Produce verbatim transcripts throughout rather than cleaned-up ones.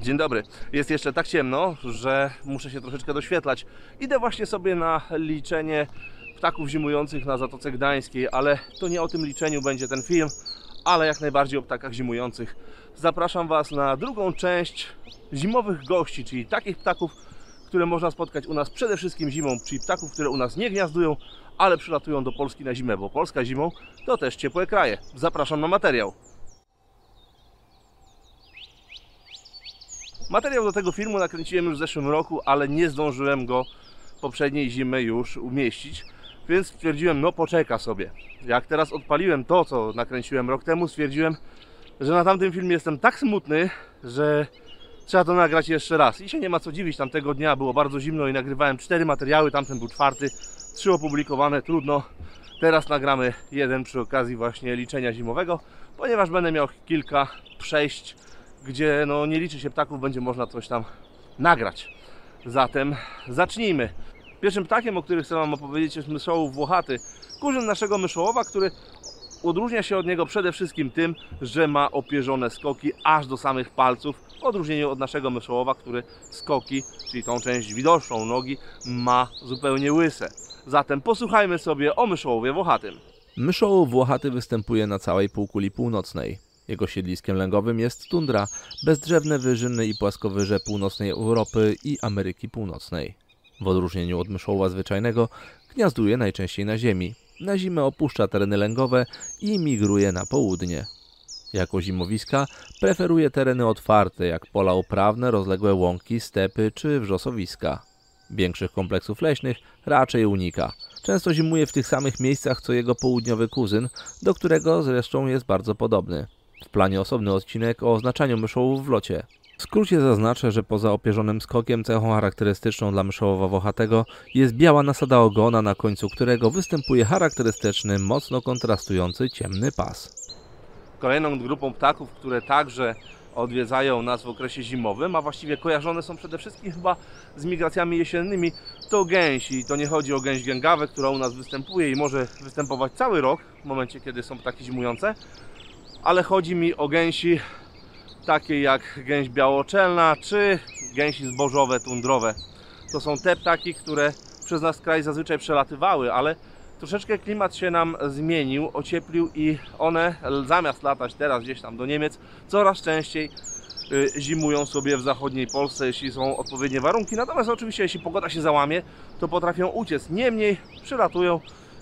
Dzień dobry. Jest jeszcze tak ciemno, że muszę się troszeczkę doświetlać. Idę właśnie sobie na liczenie ptaków zimujących na Zatoce Gdańskiej, ale to nie o tym liczeniu będzie ten film, ale jak najbardziej o ptakach zimujących. Zapraszam Was na drugą część zimowych gości, czyli takich ptaków, które można spotkać u nas przede wszystkim zimą, czyli ptaków, które u nas nie gniazdują, ale przylatują do Polski na zimę, bo Polska zimą to też ciepłe kraje. Zapraszam na materiał. Materiał do tego filmu nakręciłem już w zeszłym roku, ale nie zdążyłem go poprzedniej zimy już umieścić, więc stwierdziłem, no poczeka sobie. Jak teraz odpaliłem to, co nakręciłem rok temu, stwierdziłem, że na tamtym filmie jestem tak smutny, że trzeba to nagrać jeszcze raz. I się nie ma co dziwić, tamtego dnia było bardzo zimno i nagrywałem cztery materiały, tamten był czwarty, trzy opublikowane, trudno. Teraz nagramy jeden przy okazji właśnie liczenia zimowego, ponieważ będę miał kilka przejść, gdzie no, nie liczy się ptaków, będzie można coś tam nagrać. Zatem zacznijmy. Pierwszym ptakiem, o którym chcę Wam opowiedzieć, jest myszołów włochaty. Kurzyn naszego myszołowa, który odróżnia się od niego przede wszystkim tym, że ma opierzone skoki aż do samych palców, w odróżnieniu od naszego myszołowa, który skoki, czyli tą część widoczną nogi, ma zupełnie łyse. Zatem posłuchajmy sobie o myszołowie włochatym. Myszołów włochaty występuje na całej półkuli północnej. Jego siedliskiem lęgowym jest tundra, bezdrzewne wyżyny i płaskowyże północnej Europy i Ameryki Północnej. W odróżnieniu od myszołowa zwyczajnego gniazduje najczęściej na ziemi. Na zimę opuszcza tereny lęgowe i migruje na południe. Jako zimowiska preferuje tereny otwarte, jak pola uprawne, rozległe łąki, stepy czy wrzosowiska. Większych kompleksów leśnych raczej unika. Często zimuje w tych samych miejscach co jego południowy kuzyn, do którego zresztą jest bardzo podobny. W planie osobny odcinek o oznaczaniu myszołów w locie. W skrócie zaznaczę, że poza opierzonym skokiem cechą charakterystyczną dla myszołowa włochatego jest biała nasada ogona, na końcu którego występuje charakterystyczny, mocno kontrastujący ciemny pas. Kolejną grupą ptaków, które także odwiedzają nas w okresie zimowym, a właściwie kojarzone są przede wszystkim chyba z migracjami jesiennymi, to gęsi. I to nie chodzi o gęś gęgawę, która u nas występuje i może występować cały rok, w momencie kiedy są ptaki zimujące, ale chodzi mi o gęsi takie jak gęś białoczelna czy gęsi zbożowe, tundrowe. To są te ptaki, które przez nasz kraj zazwyczaj przelatywały, ale troszeczkę klimat się nam zmienił, ocieplił i one zamiast latać teraz gdzieś tam do Niemiec, coraz częściej zimują sobie w zachodniej Polsce, jeśli są odpowiednie warunki. Natomiast oczywiście jeśli pogoda się załamie, to potrafią uciec. Niemniej przylatują,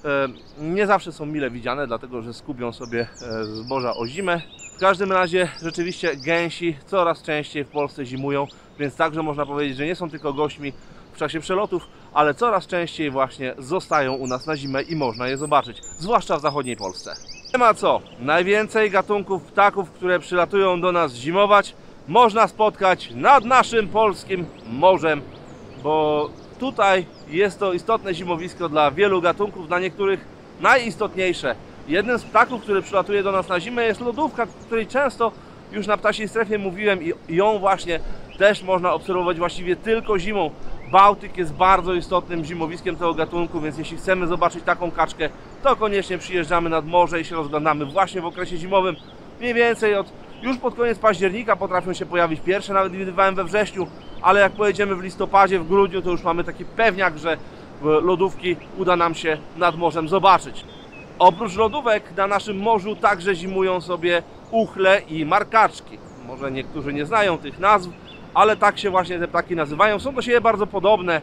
nie zawsze są mile widziane, dlatego że skupią sobie zboża o zimę. W każdym razie rzeczywiście gęsi coraz częściej w Polsce zimują, więc także można powiedzieć, że nie są tylko gośćmi w czasie przelotów, ale coraz częściej właśnie zostają u nas na zimę i można je zobaczyć, zwłaszcza w zachodniej Polsce. Nie ma co, najwięcej gatunków ptaków, które przylatują do nas zimować, można spotkać nad naszym polskim morzem, bo tutaj jest to istotne zimowisko dla wielu gatunków, dla niektórych najistotniejsze. Jednym z ptaków, który przylatuje do nas na zimę, jest lodówka, której często już na ptasiej strefie mówiłem i ją właśnie też można obserwować właściwie tylko zimą. Bałtyk jest bardzo istotnym zimowiskiem tego gatunku, więc jeśli chcemy zobaczyć taką kaczkę, to koniecznie przyjeżdżamy nad morze i się rozglądamy właśnie w okresie zimowym. Mniej więcej od, już pod koniec października potrafią się pojawić pierwsze, nawet widywałem we wrześniu, ale jak pojedziemy w listopadzie, w grudniu, to już mamy taki pewniak, że lodówki uda nam się nad morzem zobaczyć. Oprócz lodówek na naszym morzu także zimują sobie uchle i markaczki. Może niektórzy nie znają tych nazw, ale tak się właśnie te ptaki nazywają. Są do siebie bardzo podobne,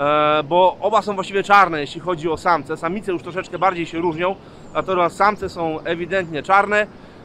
bo oba są właściwie czarne, jeśli chodzi o samce. Samice już troszeczkę bardziej się różnią, natomiast samce są ewidentnie czarne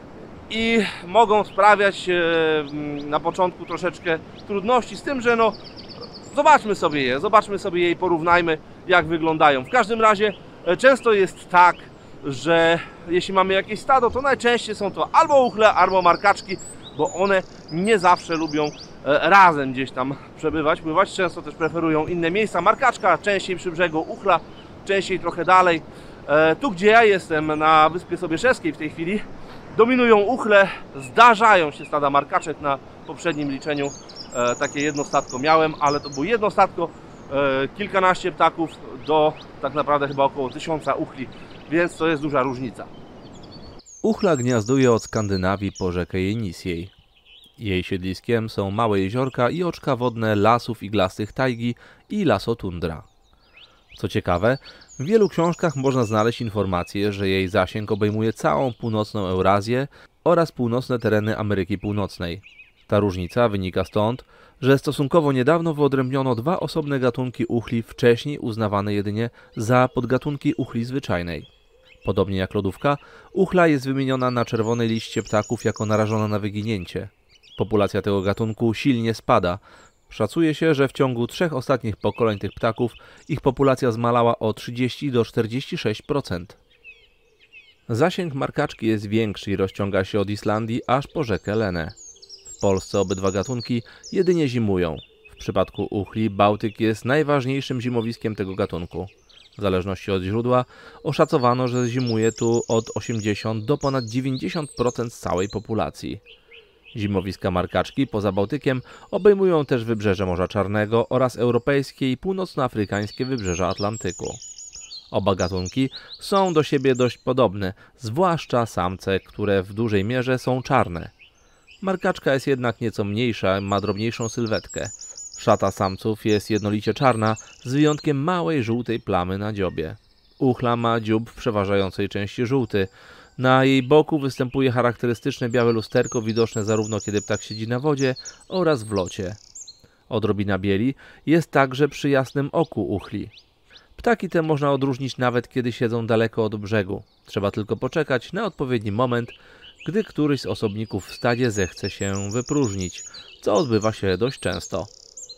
i mogą sprawiać na początku troszeczkę trudności z tym, że no zobaczmy sobie je, zobaczmy sobie je i porównajmy, jak wyglądają. W każdym razie często jest tak, że jeśli mamy jakieś stado, to najczęściej są to albo uchle, albo markaczki, bo one nie zawsze lubią razem gdzieś tam przebywać, pływać. Często też preferują inne miejsca. Markaczka częściej przy brzegu, uchla częściej trochę dalej. Tu, gdzie ja jestem, na Wyspie Sobieszewskiej w tej chwili, dominują uchle. Zdarzają się stada markaczek. Na poprzednim liczeniu takie jedno statko miałem, ale to było jedno statko, kilkanaście ptaków do tak naprawdę chyba około tysiąca uchli, więc to jest duża różnica. Uchla gniazduje od Skandynawii po rzekę Jenisej. Jej siedliskiem są małe jeziorka i oczka wodne lasów iglastych tajgi i lasotundra. Co ciekawe, w wielu książkach można znaleźć informację, że jej zasięg obejmuje całą północną Eurazję oraz północne tereny Ameryki Północnej. Ta różnica wynika stąd, że stosunkowo niedawno wyodrębniono dwa osobne gatunki uchli wcześniej uznawane jedynie za podgatunki uchli zwyczajnej. Podobnie jak lodówka, uchla jest wymieniona na czerwonej liście ptaków jako narażona na wyginięcie. Populacja tego gatunku silnie spada. Szacuje się, że w ciągu trzech ostatnich pokoleń tych ptaków ich populacja zmalała o trzydzieści do czterdziestu sześciu procent. Zasięg markaczki jest większy i rozciąga się od Islandii aż po rzekę Lenę. W Polsce obydwa gatunki jedynie zimują. W przypadku uchli Bałtyk jest najważniejszym zimowiskiem tego gatunku. W zależności od źródła oszacowano, że zimuje tu od osiemdziesięciu do ponad dziewięćdziesięciu procent z całej populacji. Zimowiska markaczki poza Bałtykiem obejmują też wybrzeże Morza Czarnego oraz europejskie i północnoafrykańskie wybrzeża Atlantyku. Oba gatunki są do siebie dość podobne, zwłaszcza samce, które w dużej mierze są czarne. Markaczka jest jednak nieco mniejsza, ma drobniejszą sylwetkę. Szata samców jest jednolicie czarna, z wyjątkiem małej żółtej plamy na dziobie. Uchla ma dziób w przeważającej części żółty. Na jej boku występuje charakterystyczne białe lusterko widoczne zarówno kiedy ptak siedzi na wodzie oraz w locie. Odrobina bieli jest także przy jasnym oku uchli. Ptaki te można odróżnić nawet kiedy siedzą daleko od brzegu. Trzeba tylko poczekać na odpowiedni moment, gdy któryś z osobników w stadzie zechce się wypróżnić, co odbywa się dość często.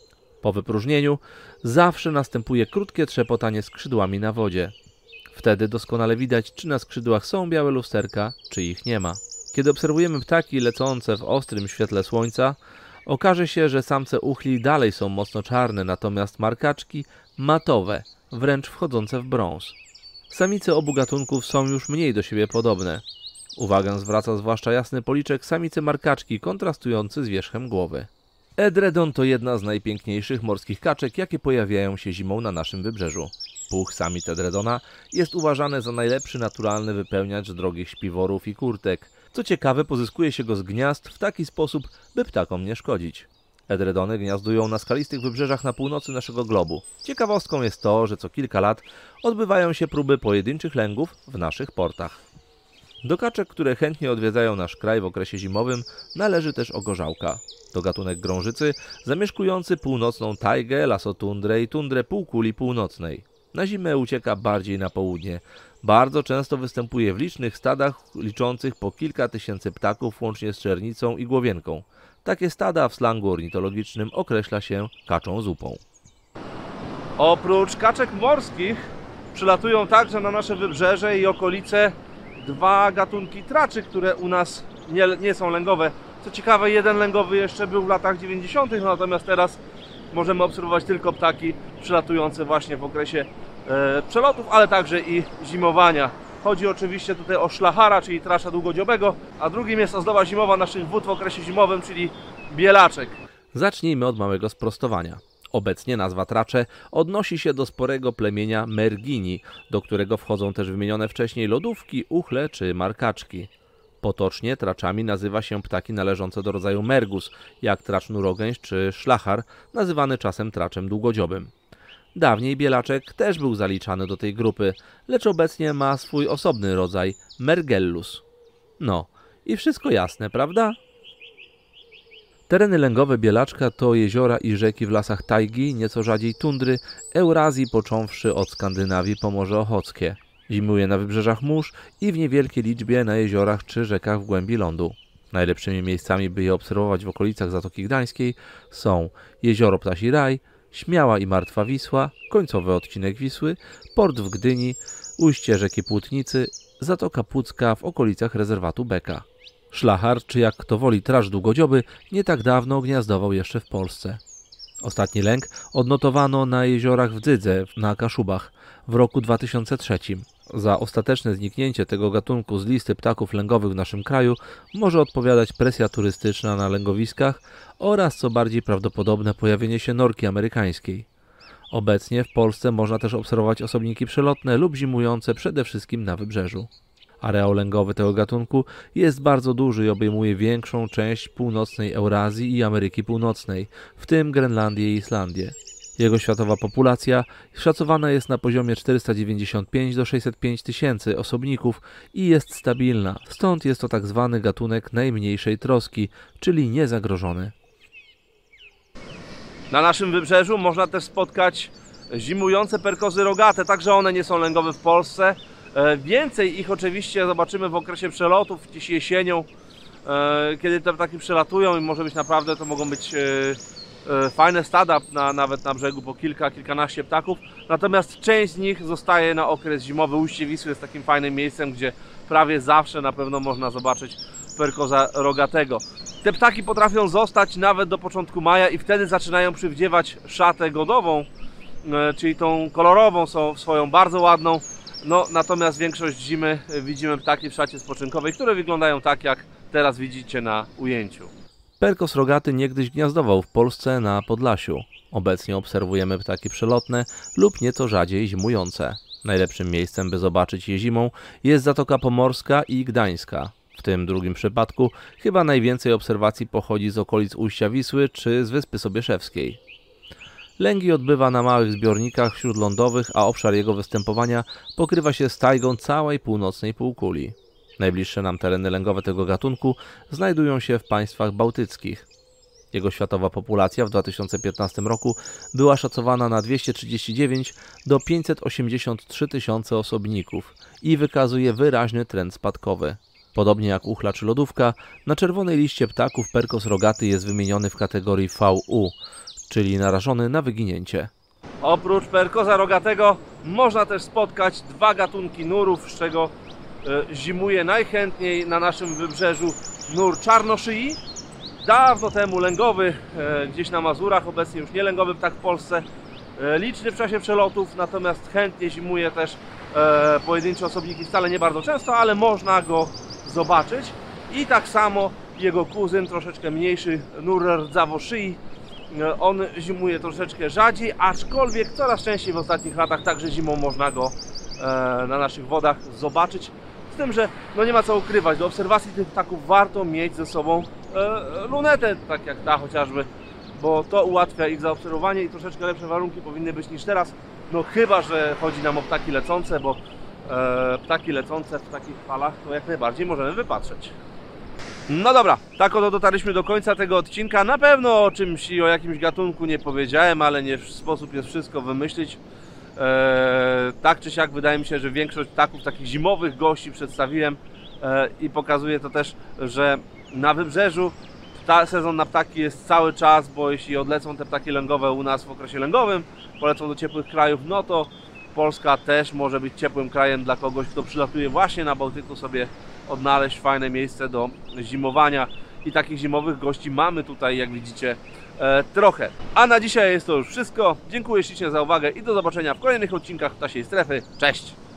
Po wypróżnieniu zawsze następuje krótkie trzepotanie skrzydłami na wodzie. Wtedy doskonale widać, czy na skrzydłach są białe lusterka, czy ich nie ma. Kiedy obserwujemy ptaki lecące w ostrym świetle słońca, okaże się, że samce uchli dalej są mocno czarne, natomiast markaczki matowe, wręcz wchodzące w brąz. Samice obu gatunków są już mniej do siebie podobne. Uwagę zwraca zwłaszcza jasny policzek samicy markaczki kontrastujący z wierzchem głowy. Edredon to jedna z najpiękniejszych morskich kaczek, jakie pojawiają się zimą na naszym wybrzeżu. Puch samic edredona jest uważany za najlepszy naturalny wypełniacz drogich śpiworów i kurtek. Co ciekawe, pozyskuje się go z gniazd w taki sposób, by ptakom nie szkodzić. Edredony gniazdują na skalistych wybrzeżach na północy naszego globu. Ciekawostką jest to, że co kilka lat odbywają się próby pojedynczych lęgów w naszych portach. Do kaczek, które chętnie odwiedzają nasz kraj w okresie zimowym, należy też ogorzałka. To gatunek grążycy zamieszkujący północną tajgę, lasotundrę i tundrę półkuli północnej. Na zimę ucieka bardziej na południe. Bardzo często występuje w licznych stadach liczących po kilka tysięcy ptaków łącznie z czernicą i głowienką. Takie stada w slangu ornitologicznym określa się kaczą zupą. Oprócz kaczek morskich przylatują także na nasze wybrzeże i okolice dwa gatunki traczy, które u nas nie, nie są lęgowe. Co ciekawe, jeden lęgowy jeszcze był w latach dziewięćdziesiątych, natomiast teraz możemy obserwować tylko ptaki przylatujące właśnie w okresie e, przelotów, ale także i zimowania. Chodzi oczywiście tutaj o szlachara, czyli tracza długodziobego, a drugim jest ozdoba zimowa naszych wód w okresie zimowym, czyli bielaczek. Zacznijmy od małego sprostowania. Obecnie nazwa tracze odnosi się do sporego plemienia mergini, do którego wchodzą też wymienione wcześniej lodówki, uchle czy markaczki. Potocznie traczami nazywa się ptaki należące do rodzaju mergus, jak tracz nurogęś czy szlachar, nazywany czasem traczem długodziobym. Dawniej bielaczek też był zaliczany do tej grupy, lecz obecnie ma swój osobny rodzaj, mergellus. No, i wszystko jasne, prawda? Tereny lęgowe bielaczka to jeziora i rzeki w lasach tajgi, nieco rzadziej tundry, Eurazji począwszy od Skandynawii po Morze Ochockie. Zimuje na wybrzeżach mórz i w niewielkiej liczbie na jeziorach czy rzekach w głębi lądu. Najlepszymi miejscami, by je obserwować w okolicach Zatoki Gdańskiej są jezioro Ptasi Raj, Śmiała i Martwa Wisła, końcowy odcinek Wisły, port w Gdyni, ujście rzeki Płótnicy, Zatoka Pucka w okolicach rezerwatu Beka. Szlachar, czy jak kto woli tracz długodzioby, nie tak dawno gniazdował jeszcze w Polsce. Ostatni lęk odnotowano na jeziorach w Dzydze na Kaszubach w roku dwa tysiące trzecim. Za ostateczne zniknięcie tego gatunku z listy ptaków lęgowych w naszym kraju może odpowiadać presja turystyczna na lęgowiskach oraz, co bardziej prawdopodobne, pojawienie się norki amerykańskiej. Obecnie w Polsce można też obserwować osobniki przelotne lub zimujące przede wszystkim na wybrzeżu. Areał lęgowy tego gatunku jest bardzo duży i obejmuje większą część północnej Eurazji i Ameryki Północnej, w tym Grenlandię i Islandię. Jego światowa populacja szacowana jest na poziomie czterysta dziewięćdziesiąt pięć do sześćset pięć tysięcy osobników i jest stabilna, stąd jest to tak zwany gatunek najmniejszej troski, czyli niezagrożony. Na naszym wybrzeżu można też spotkać zimujące perkozy rogate, także one nie są lęgowe w Polsce. Więcej ich oczywiście zobaczymy w okresie przelotów, gdzieś jesienią, kiedy te ptaki przelatują i może być naprawdę, to mogą być fajne stada, na, nawet na brzegu po kilka, kilkanaście ptaków. Natomiast część z nich zostaje na okres zimowy. Ujście Wisły jest takim fajnym miejscem, gdzie prawie zawsze na pewno można zobaczyć perkoza rogatego. Te ptaki potrafią zostać nawet do początku maja i wtedy zaczynają przywdziewać szatę godową, czyli tą kolorową, są swoją bardzo ładną. No, natomiast większość zimy widzimy ptaki w szacie spoczynkowej, które wyglądają tak, jak teraz widzicie na ujęciu. Perkos rogaty niegdyś gniazdował w Polsce na Podlasiu. Obecnie obserwujemy ptaki przelotne lub nieco rzadziej zimujące. Najlepszym miejscem, by zobaczyć je zimą, jest Zatoka Pomorska i Gdańska. W tym drugim przypadku chyba najwięcej obserwacji pochodzi z okolic ujścia Wisły czy z Wyspy Sobieszewskiej. Lęgi odbywa na małych zbiornikach śródlądowych, a obszar jego występowania pokrywa się z tajgą całej północnej półkuli. Najbliższe nam tereny lęgowe tego gatunku znajdują się w państwach bałtyckich. Jego światowa populacja w dwa tysiące piętnastym roku była szacowana na dwieście trzydzieści dziewięć do pięćset osiemdziesiąt trzy tysiące osobników i wykazuje wyraźny trend spadkowy. Podobnie jak uchla czy lodówka, na czerwonej liście ptaków perkos rogaty jest wymieniony w kategorii V U, czyli narażony na wyginięcie. Oprócz perkoza rogatego można też spotkać dwa gatunki nurów, z czego zimuje najchętniej na naszym wybrzeżu nur czarnoszyi. Dawno temu lęgowy, gdzieś na Mazurach, obecnie już nie lęgowy ptak w Polsce. Liczny w czasie przelotów, natomiast chętnie zimuje też pojedyncze osobniki, wcale nie bardzo często, ale można go zobaczyć. I tak samo jego kuzyn, troszeczkę mniejszy, nur rdzawoszyi. On zimuje troszeczkę rzadziej, aczkolwiek coraz częściej w ostatnich latach także zimą można go na naszych wodach zobaczyć. Z tym, że no nie ma co ukrywać, do obserwacji tych ptaków warto mieć ze sobą e, lunetę, tak jak ta chociażby, bo to ułatwia ich zaobserwowanie i troszeczkę lepsze warunki powinny być niż teraz. No chyba że chodzi nam o ptaki lecące, bo e, ptaki lecące w takich falach to jak najbardziej możemy wypatrzeć. No dobra, tak oto dotarliśmy do końca tego odcinka. Na pewno o czymś i o jakimś gatunku nie powiedziałem, ale nie sposób jest wszystko wymyślić. Eee, tak czy siak wydaje mi się, że większość ptaków, takich zimowych gości przedstawiłem eee, i pokazuje to też, że na wybrzeżu ta, sezon na ptaki jest cały czas, bo jeśli odlecą te ptaki lęgowe u nas w okresie lęgowym, polecą do ciepłych krajów, no to Polska też może być ciepłym krajem dla kogoś, kto przylatuje właśnie na Bałtyku sobie odnaleźć fajne miejsce do zimowania i takich zimowych gości mamy tutaj, jak widzicie, e, trochę. A na dzisiaj jest to już wszystko. Dziękuję ślicznie za uwagę i do zobaczenia w kolejnych odcinkach Ptasiej Strefy. Cześć!